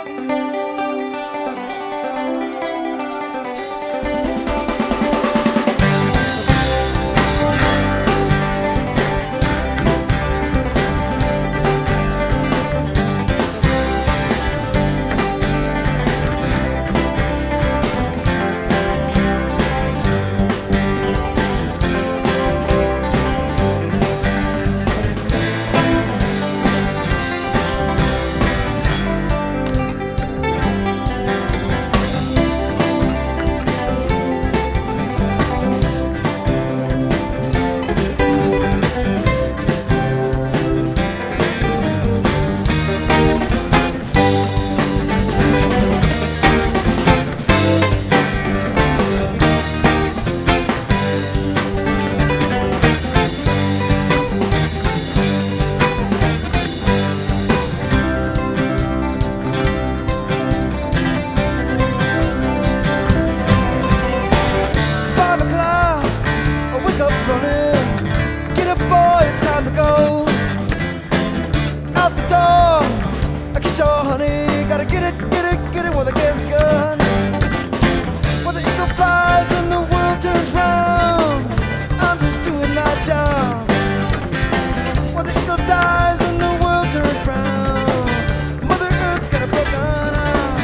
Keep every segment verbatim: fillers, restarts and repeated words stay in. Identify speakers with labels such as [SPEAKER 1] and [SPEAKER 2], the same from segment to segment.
[SPEAKER 1] Gotta get it, get it, get it while the game's good. While the eagle flies and the world turns round, I'm just doing my job. While the eagle dies and the world turns round, Mother Earth's got a broken arm.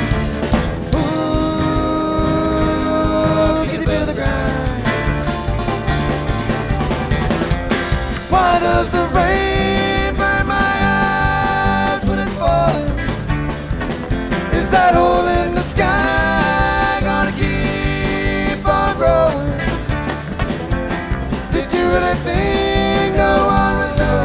[SPEAKER 1] Ooh, can you feel the grind? Why does the rain burn my eyes when it's falling? Is that hole in the sky gonna keep on growing? Did you really think no one would know?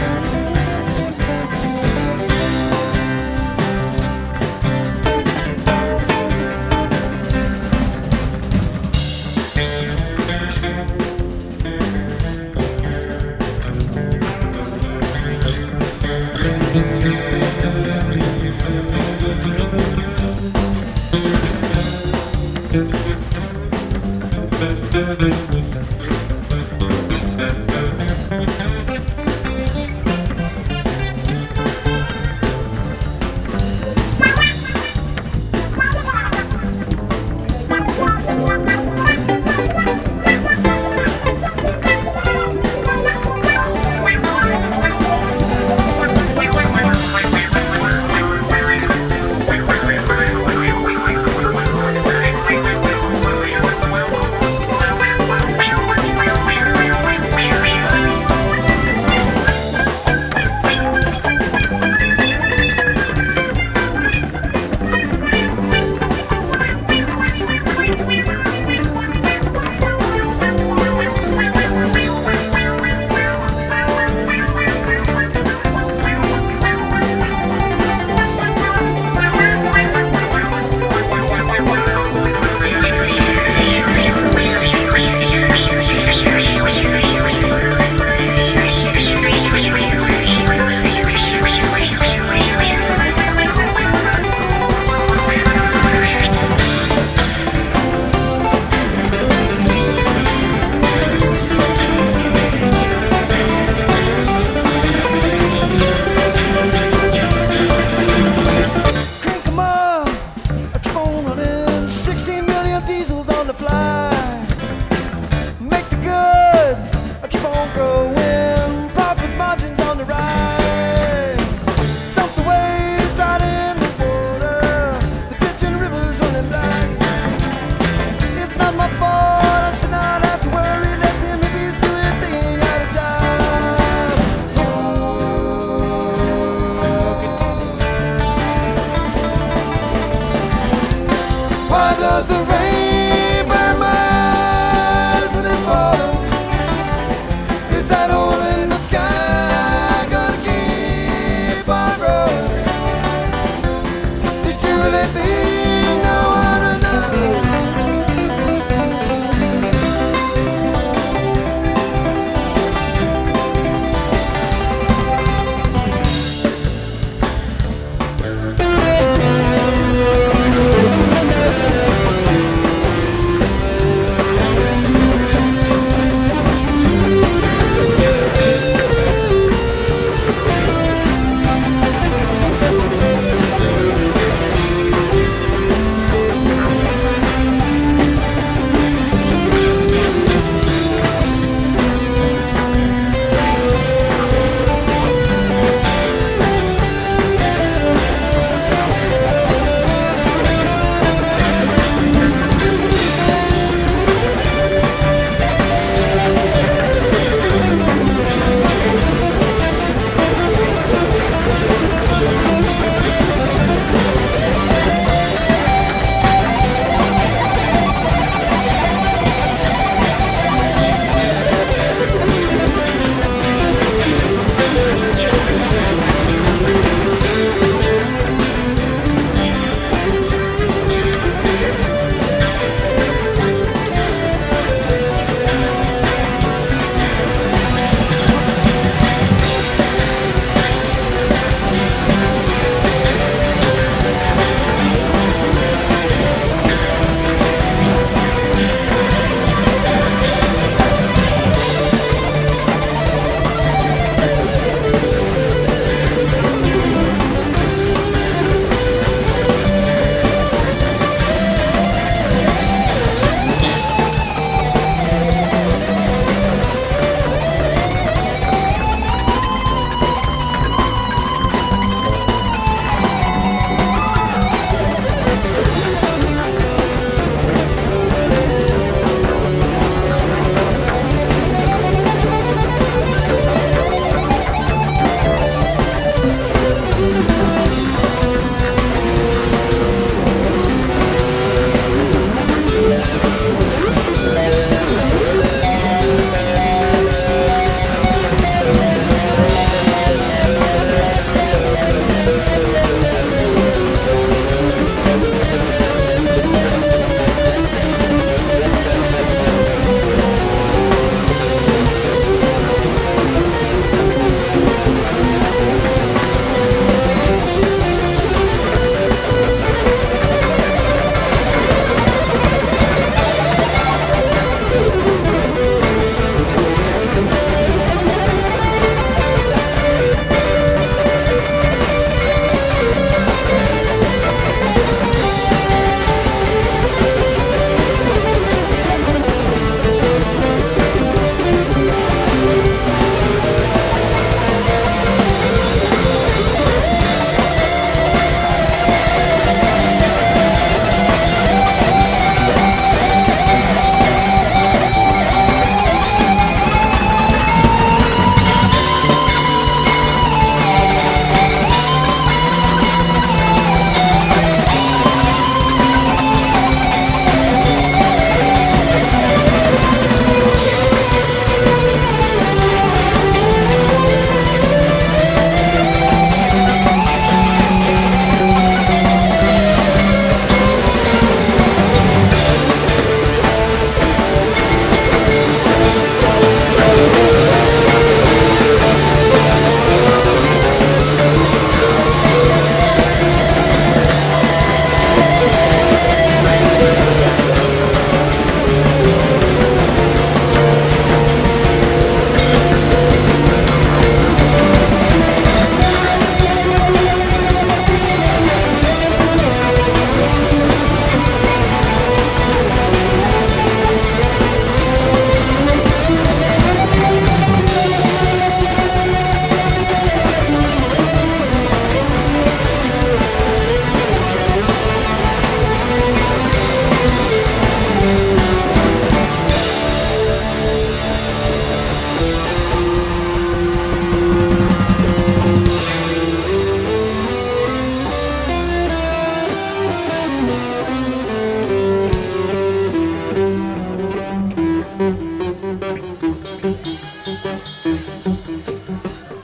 [SPEAKER 1] Why does the rain burn my eyes when it's falling? Is that hole in the sky gonna keep on growing? Did you really think